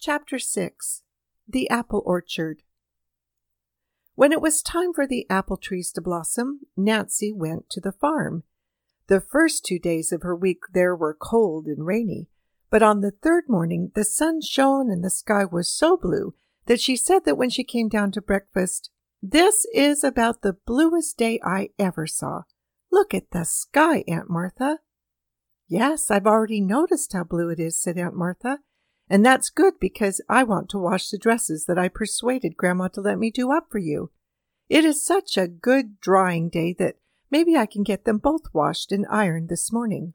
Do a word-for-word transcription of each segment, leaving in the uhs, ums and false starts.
Chapter six. The Apple Orchard. When it was time for the apple trees to blossom, Nancy went to the farm. The first two days of her week there were cold and rainy, but on the third morning the sun shone and the sky was so blue that she said that when she came down to breakfast, "This is about the bluest day I ever saw. Look at the sky, Aunt Martha." "Yes, I've already noticed how blue it is," said Aunt Martha. "And that's good because I want to wash the dresses that I persuaded Grandma to let me do up for you. It is such a good drying day that maybe I can get them both washed and ironed this morning."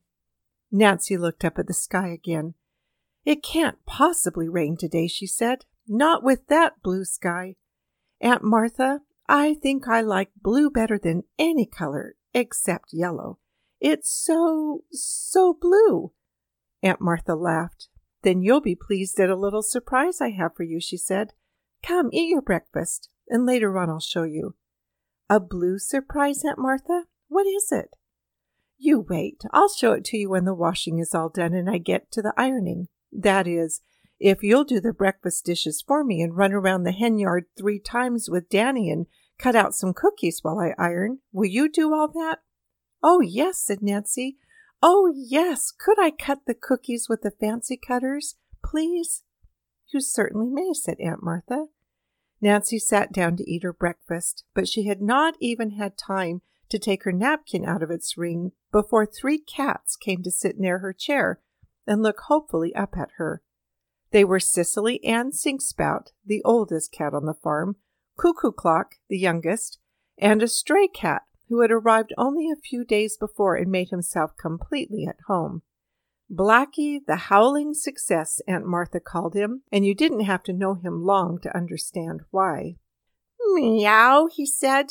Nancy looked up at the sky again. "It can't possibly rain today," she said. "Not with that blue sky. Aunt Martha, I think I like blue better than any color except yellow. It's so, so blue." Aunt Martha laughed. "Then you'll be pleased at a little surprise I have for you," she said. "Come, eat your breakfast, and later on I'll show you." "A blue surprise, Aunt Martha? What is it?" "You wait. I'll show it to you when the washing is all done and I get to the ironing. That is, if you'll do the breakfast dishes for me and run around the hen yard three times with Danny and cut out some cookies while I iron. Will you do all that?" "Oh, yes," said Nancy. "Oh, yes. Could I cut the cookies with the fancy cutters, please?" "You certainly may," said Aunt Martha. Nancy sat down to eat her breakfast, but she had not even had time to take her napkin out of its ring before three cats came to sit near her chair and look hopefully up at her. They were Cicely Ann Sinkspout, the oldest cat on the farm, Cuckoo Clock, the youngest, and a stray cat who had arrived only a few days before and made himself completely at home. Blackie, the howling success, Aunt Martha called him, and you didn't have to know him long to understand why. "Meow," he said.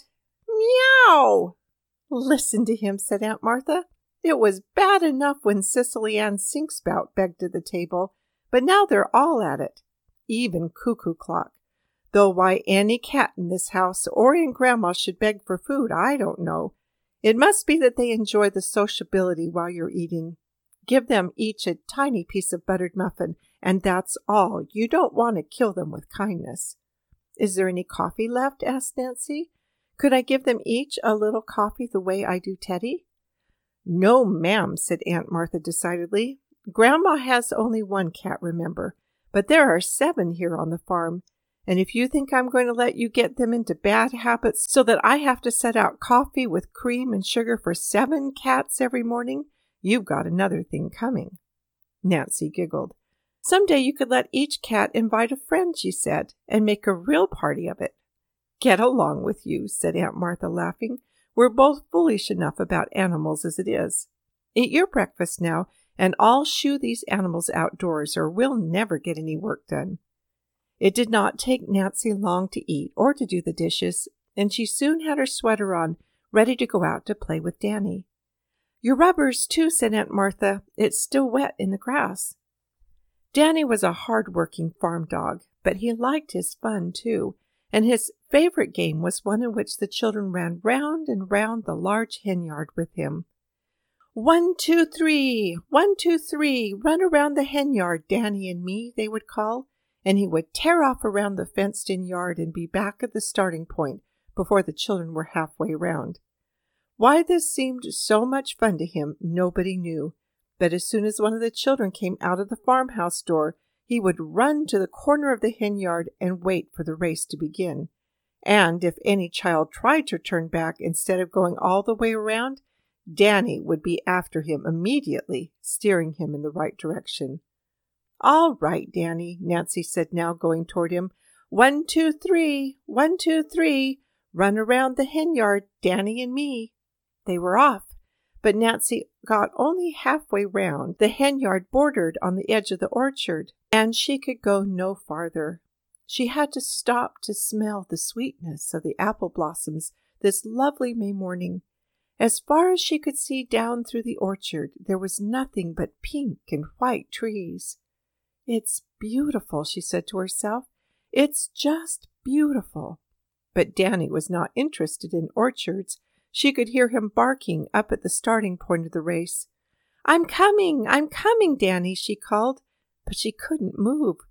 "Meow." "Listen to him," said Aunt Martha. "It was bad enough when Cicely Ann Sinkspout begged at the table, but now they're all at it, even Cuckoo Clock. Though why any cat in this house or in Grandma should beg for food, I don't know. It must be that they enjoy the sociability while you're eating. Give them each a tiny piece of buttered muffin, and that's all. You don't want to kill them with kindness." "Is there any coffee left?" asked Nancy. "Could I give them each a little coffee the way I do Teddy?" "No, ma'am," said Aunt Martha decidedly. "Grandma has only one cat, remember, but there are seven here on the farm. And if you think I'm going to let you get them into bad habits so that I have to set out coffee with cream and sugar for seven cats every morning, you've got another thing coming." Nancy giggled. "Someday you could let each cat invite a friend," she said, "and make a real party of it." "Get along with you," said Aunt Martha, laughing. "We're both foolish enough about animals as it is. Eat your breakfast now, and I'll shoo these animals outdoors, or we'll never get any work done." It did not take Nancy long to eat or to do the dishes, and she soon had her sweater on, ready to go out to play with Danny. "Your rubbers, too," said Aunt Martha. "It's still wet in the grass." Danny was a hard-working farm dog, but he liked his fun, too, and his favorite game was one in which the children ran round and round the large hen yard with him. "One, two, three! One, two, three! Run around the hen yard, Danny and me," they would call, and he would tear off around the fenced-in yard and be back at the starting point before the children were halfway round. Why this seemed so much fun to him, nobody knew, but as soon as one of the children came out of the farmhouse door, he would run to the corner of the hen yard and wait for the race to begin. And if any child tried to turn back instead of going all the way around, Danny would be after him immediately, steering him in the right direction. "All right, Danny," Nancy said now, going toward him. "One, two, three! One, two, three! Run around the hen yard, Danny and me." They were off, but Nancy got only halfway round. The hen yard bordered on the edge of the orchard, and she could go no farther. She had to stop to smell the sweetness of the apple blossoms this lovely May morning. As far as she could see down through the orchard, there was nothing but pink and white trees. "It's beautiful," she said to herself. "It's just beautiful." But Danny was not interested in orchards. She could hear him barking up at the starting point of the race. "I'm coming! I'm coming, Danny!" she called, but she couldn't move.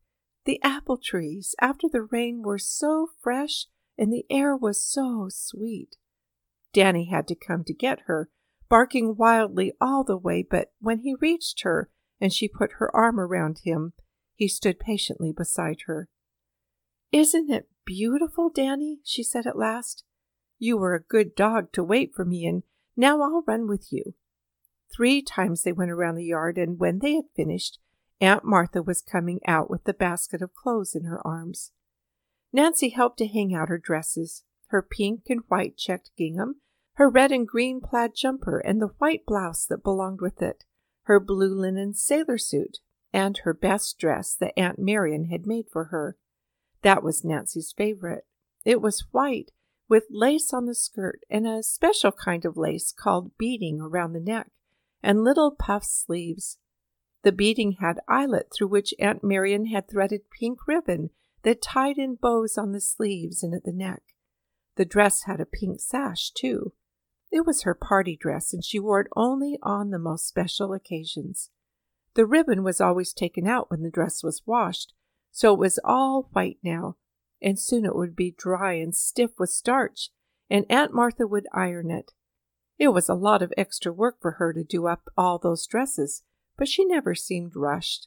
The apple trees after the rain were so fresh and the air was so sweet. Danny had to come to get her, barking wildly all the way, but when he reached her and she put her arm around him, he stood patiently beside her. "Isn't it beautiful, Danny?" she said at last. "You were a good dog to wait for me, and now I'll run with you." Three times they went around the yard, and when they had finished, Aunt Martha was coming out with the basket of clothes in her arms. Nancy helped to hang out her dresses, her pink and white checked gingham, her red and green plaid jumper and the white blouse that belonged with it, her blue linen sailor suit, and her best dress that Aunt Marian had made for her. That was Nancy's favorite. It was white, with lace on the skirt and a special kind of lace called beading around the neck, and little puff sleeves. The beading had eyelet through which Aunt Marian had threaded pink ribbon that tied in bows on the sleeves and at the neck. The dress had a pink sash, too. It was her party dress, and she wore it only on the most special occasions. The ribbon was always taken out when the dress was washed, so it was all white now, and soon it would be dry and stiff with starch, and Aunt Martha would iron it. It was a lot of extra work for her to do up all those dresses, but she never seemed rushed.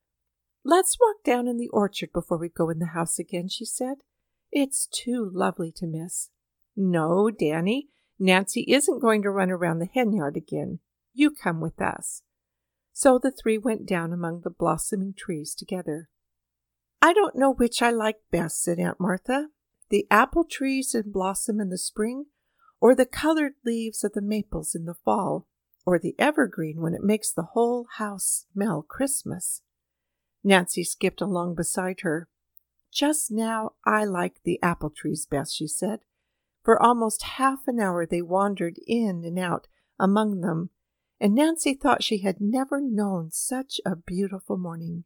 "Let's walk down in the orchard before we go in the house again," she said. "It's too lovely to miss." "No, Danny, Nancy isn't going to run around the hen yard again. You come with us." So the three went down among the blossoming trees together. "I don't know which I like best," said Aunt Martha, "the apple trees in blossom in the spring, or the colored leaves of the maples in the fall, or the evergreen when it makes the whole house smell Christmas." Nancy skipped along beside her. "Just now I like the apple trees best," she said. For almost half an hour they wandered in and out among them, and Nancy thought she had never known such a beautiful morning.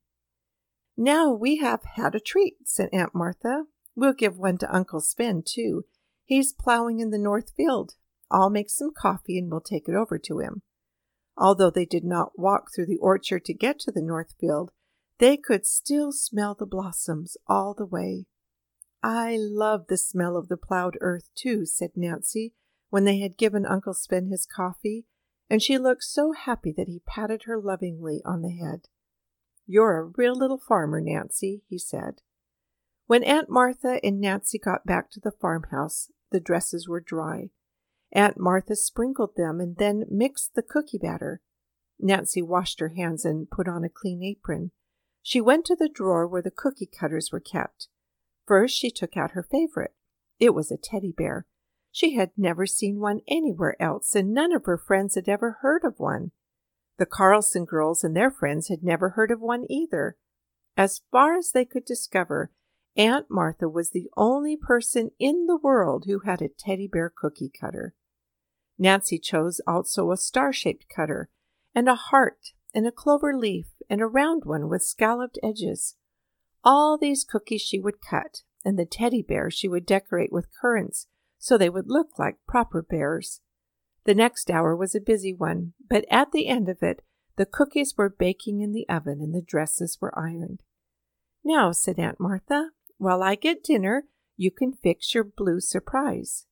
"Now we have had a treat," said Aunt Martha. "We'll give one to Uncle Sven, too. He's plowing in the north field. I'll make some coffee and we'll take it over to him." Although they did not walk through the orchard to get to the north field, they could still smell the blossoms all the way. "I love the smell of the plowed earth, too," said Nancy, when they had given Uncle Sven his coffee, and she looked so happy that he patted her lovingly on the head. "You're a real little farmer, Nancy," he said. When Aunt Martha and Nancy got back to the farmhouse, the dresses were dry. Aunt Martha sprinkled them and then mixed the cookie batter. Nancy washed her hands and put on a clean apron. She went to the drawer where the cookie cutters were kept. First she took out her favorite. It was a teddy bear. She had never seen one anywhere else, and none of her friends had ever heard of one. The Carlson girls and their friends had never heard of one either. As far as they could discover, Aunt Martha was the only person in the world who had a teddy bear cookie cutter. Nancy chose also a star-shaped cutter, and a heart, and a clover leaf, and a round one with scalloped edges. All these cookies she would cut, and the teddy bear she would decorate with currants, so they would look like proper bears. The next hour was a busy one, but at the end of it, the cookies were baking in the oven and the dresses were ironed. "Now," said Aunt Martha, "while I get dinner, you can fix your blue surprise."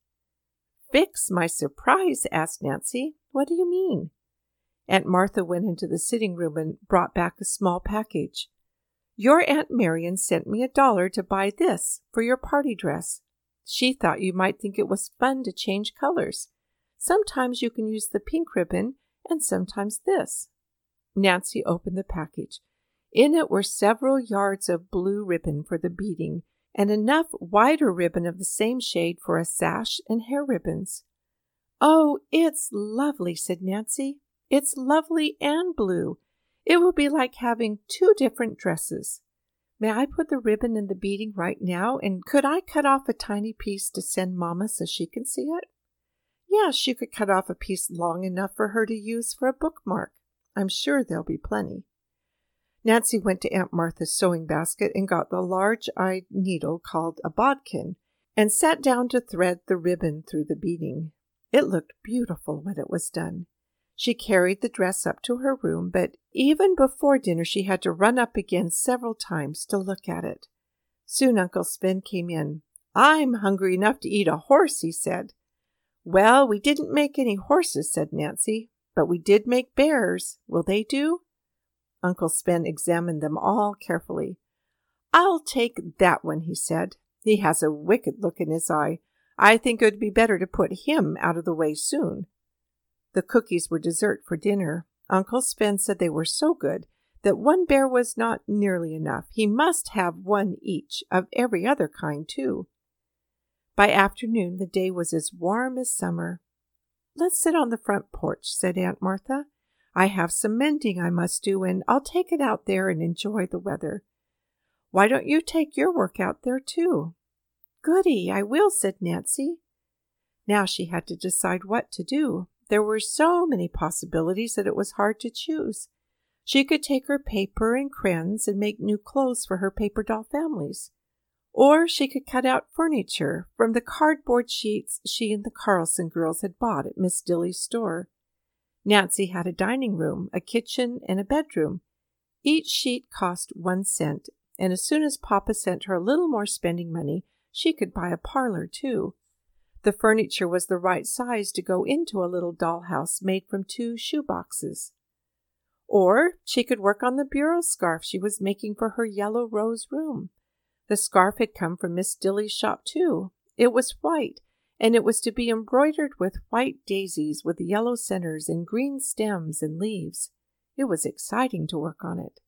"Fix my surprise?" asked Nancy. "What do you mean?" Aunt Martha went into the sitting room and brought back a small package. "Your Aunt Marian sent me a dollar to buy this for your party dress. She thought you might think it was fun to change colors. Sometimes you can use the pink ribbon and sometimes this." Nancy opened the package. In it were several yards of blue ribbon for the beading, and enough wider ribbon of the same shade for a sash and hair ribbons. "Oh, it's lovely," said Nancy. "It's lovely and blue. It will be like having two different dresses. May I put the ribbon in the beading right now, and could I cut off a tiny piece to send Mama so she can see it?" "Yes, you could cut off a piece long enough for her to use for a bookmark. I'm sure there'll be plenty." Nancy went to Aunt Martha's sewing basket and got the large-eyed needle called a bodkin, and sat down to thread the ribbon through the beading. It looked beautiful when it was done. She carried the dress up to her room, but even before dinner she had to run up again several times to look at it. Soon Uncle Sven came in. "I'm hungry enough to eat a horse," he said. "Well, we didn't make any horses," said Nancy, "but we did make bears. Will they do?" Uncle Sven examined them all carefully. "I'll take that one," he said. "He has a wicked look in his eye. I think it would be better to put him out of the way soon." The cookies were dessert for dinner. Uncle Sven said they were so good that one bear was not nearly enough. He must have one each, of every other kind, too. By afternoon, the day was as warm as summer. "Let's sit on the front porch," said Aunt Martha. "I have some mending I must do, and I'll take it out there and enjoy the weather." "Why don't you take your work out there, too?" "Goody, I will," said Nancy. Now she had to decide what to do. There were so many possibilities that it was hard to choose. She could take her paper and crayons and make new clothes for her paper doll families. Or she could cut out furniture from the cardboard sheets she and the Carlson girls had bought at Miss Dilly's store. Nancy had a dining room, a kitchen, and a bedroom. Each sheet cost one cent, and as soon as Papa sent her a little more spending money, she could buy a parlor, too. The furniture was the right size to go into a little dollhouse made from two shoe boxes. Or she could work on the bureau scarf she was making for her yellow rose room. The scarf had come from Miss Dilly's shop, too. It was white, and it was to be embroidered with white daisies with yellow centers and green stems and leaves. It was exciting to work on it.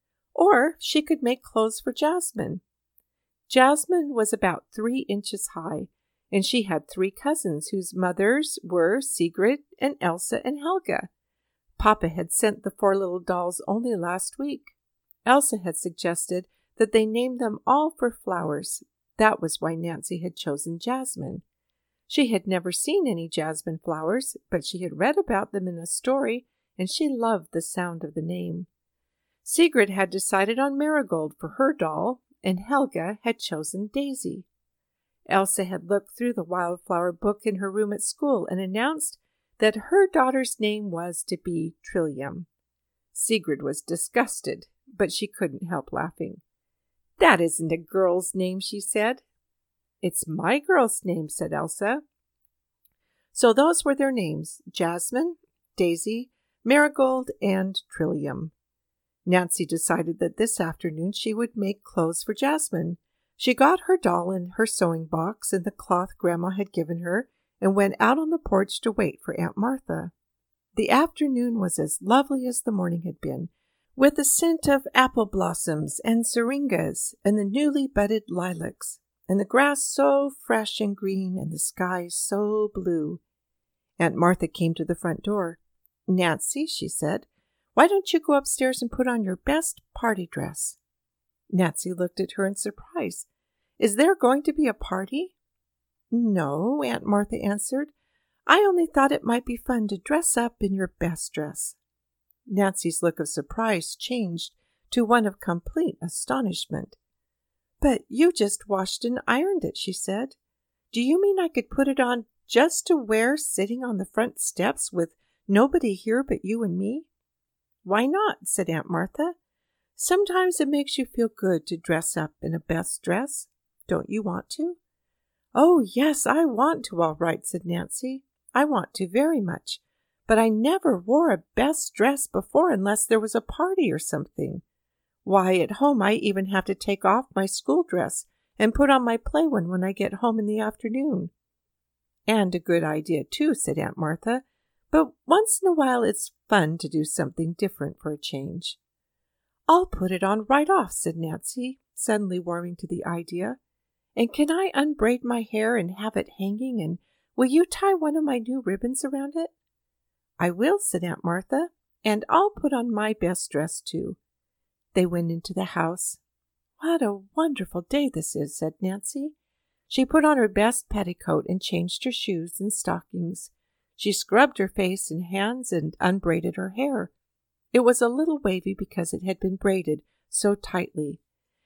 Or she could make clothes for Jasmine. Jasmine was about three inches high, and she had three cousins whose mothers were Sigrid and Elsa and Helga. Papa had sent the four little dolls only last week. Elsa had suggested that they name them all for flowers. That was why Nancy had chosen Jasmine. She had never seen any jasmine flowers, but she had read about them in a story, and she loved the sound of the name. Sigrid had decided on Marigold for her doll, and Helga had chosen Daisy. Elsa had looked through the wildflower book in her room at school and announced that her daughter's name was to be Trillium. Sigrid was disgusted, but she couldn't help laughing. "That isn't a girl's name," she said. "It's my girl's name," said Elsa. So those were their names, Jasmine, Daisy, Marigold, and Trillium. Nancy decided that this afternoon she would make clothes for Jasmine. She got her doll and her sewing box and the cloth Grandma had given her and went out on the porch to wait for Aunt Martha. The afternoon was as lovely as the morning had been, with the scent of apple blossoms and syringas and the newly budded lilacs, and the grass so fresh and green and the sky so blue. Aunt Martha came to the front door. "Nancy," she said, "why don't you go upstairs and put on your best party dress?" Nancy looked at her in surprise. "Is there going to be a party?" "No," Aunt Martha answered. "I only thought it might be fun to dress up in your best dress." Nancy's look of surprise changed to one of complete astonishment. "But you just washed and ironed it," she said. "Do you mean I could put it on just to wear sitting on the front steps with nobody here but you and me?" "Why not?" said Aunt Martha. "Sometimes it makes you feel good to dress up in a best dress. Don't you want to?" "Oh, yes, I want to, all right," said Nancy. "I want to very much. But I never wore a best dress before unless there was a party or something. Why, at home I even have to take off my school dress and put on my play one when I get home in the afternoon." "And a good idea, too," said Aunt Martha. "But once in a while it's fun to do something different for a change." "I'll put it on right off," said Nancy, suddenly warming to the idea. "And can I unbraid my hair and have it hanging, and will you tie one of my new ribbons around it?" "I will," said Aunt Martha, "and I'll put on my best dress, too." They went into the house. "What a wonderful day this is," said Nancy. She put on her best petticoat and changed her shoes and stockings. She scrubbed her face and hands and unbraided her hair. It was a little wavy because it had been braided so tightly.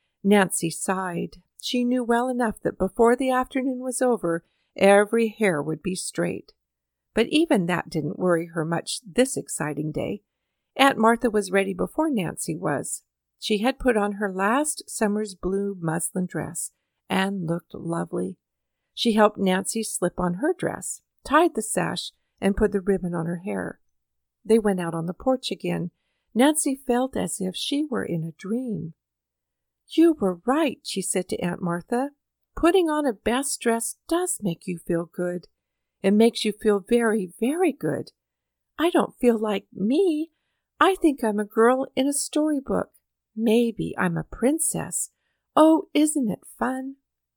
Nancy sighed. She knew well enough that before the afternoon was over, every hair would be straight. But even that didn't worry her much this exciting day. Aunt Martha was ready before Nancy was. She had put on her last summer's blue muslin dress and looked lovely. She helped Nancy slip on her dress, tied the sash, and put the ribbon on her hair. They went out on the porch again. Nancy felt as if she were in a dream. "You were right," she said to Aunt Martha. "Putting on a best dress does make you feel good. It makes you feel very, very good. I don't feel like me. I think I'm a girl in a storybook. Maybe I'm a princess. Oh, isn't it fun?"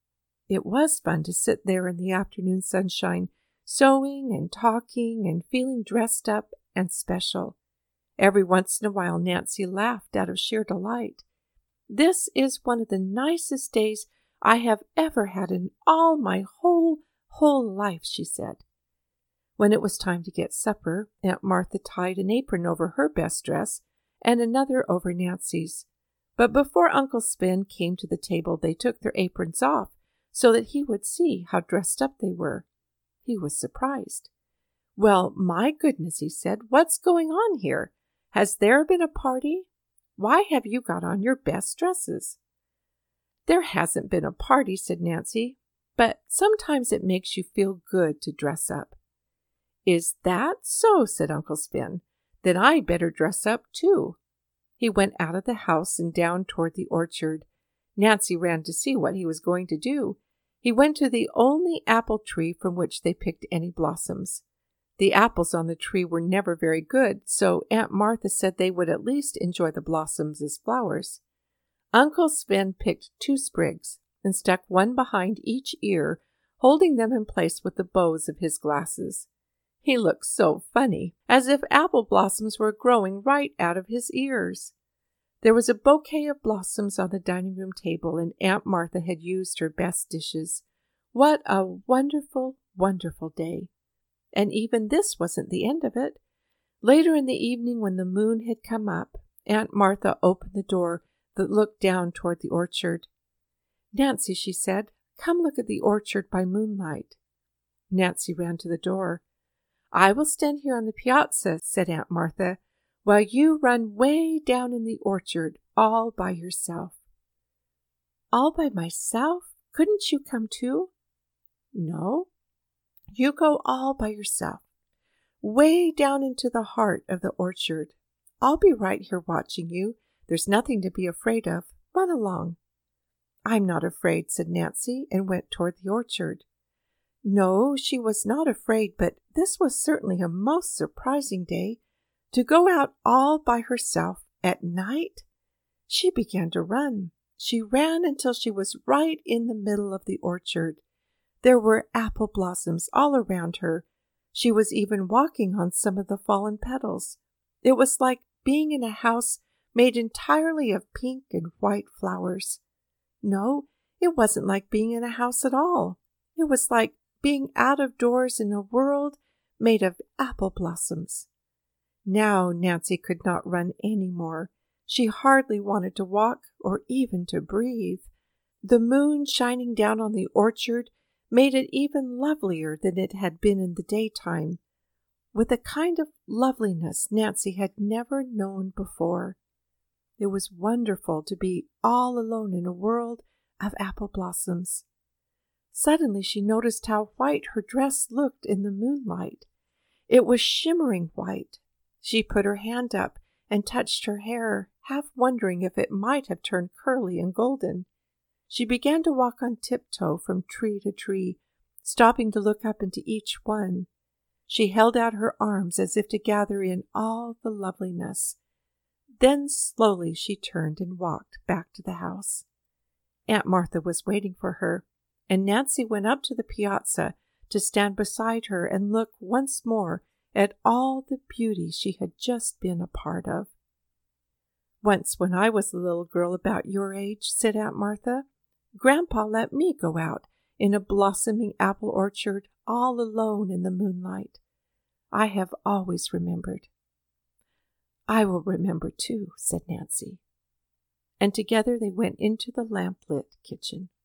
It was fun to sit there in the afternoon sunshine, sewing and talking and feeling dressed up and special. Every once in a while Nancy laughed out of sheer delight. "This is one of the nicest days I have ever had in all my whole, whole life," she said. When it was time to get supper, Aunt Martha tied an apron over her best dress and another over Nancy's. But before Uncle Spen came to the table, they took their aprons off so that he would see how dressed up they were. He was surprised. "Well, my goodness," he said, "what's going on here? Has there been a party? Why have you got on your best dresses?" "There hasn't been a party," said Nancy, "but sometimes it makes you feel good to dress up." "Is that so?" said Uncle Spen. "Then I'd better dress up too." He went out of the house and down toward the orchard. Nancy ran to see what he was going to do. He went to the only apple tree from which they picked any blossoms. The apples on the tree were never very good, so Aunt Martha said they would at least enjoy the blossoms as flowers. Uncle Sven picked two sprigs and stuck one behind each ear, holding them in place with the bows of his glasses. He looked so funny, as if apple blossoms were growing right out of his ears. There was a bouquet of blossoms on the dining room table, and Aunt Martha had used her best dishes. What a wonderful, wonderful day! And even this wasn't the end of it. Later in the evening, when the moon had come up, Aunt Martha opened the door that looked down toward the orchard. "Nancy," she said, "come look at the orchard by moonlight." Nancy ran to the door. "I will stand here on the piazza," said Aunt Martha, "while you run way down in the orchard all by yourself." "All by myself? Couldn't you come too?" "No. You go all by yourself, way down into the heart of the orchard. I'll be right here watching you. There's nothing to be afraid of. Run along." "I'm not afraid," said Nancy, and went toward the orchard. No, she was not afraid, but this was certainly a most surprising day. To go out all by herself at night? She began to run. She ran until she was right in the middle of the orchard. There were apple blossoms all around her. She was even walking on some of the fallen petals. It was like being in a house made entirely of pink and white flowers. No, it wasn't like being in a house at all. It was like being out of doors in a world made of apple blossoms. Now Nancy could not run any more. She hardly wanted to walk or even to breathe. The moon shining down on the orchard made it even lovelier than it had been in the daytime, with a kind of loveliness Nancy had never known before. It was wonderful to be all alone in a world of apple blossoms. Suddenly she noticed how white her dress looked in the moonlight. It was shimmering white. She put her hand up and touched her hair, half wondering if it might have turned curly and golden. She began to walk on tiptoe from tree to tree, stopping to look up into each one. She held out her arms as if to gather in all the loveliness. Then slowly she turned and walked back to the house. Aunt Martha was waiting for her, and Nancy went up to the piazza to stand beside her and look once more at all the beauty she had just been a part of. "Once when I was a little girl about your age," said Aunt Martha, "Grandpa let me go out in a blossoming apple orchard all alone in the moonlight. I have always remembered." "I will remember too," said Nancy. And together they went into the lamp-lit kitchen.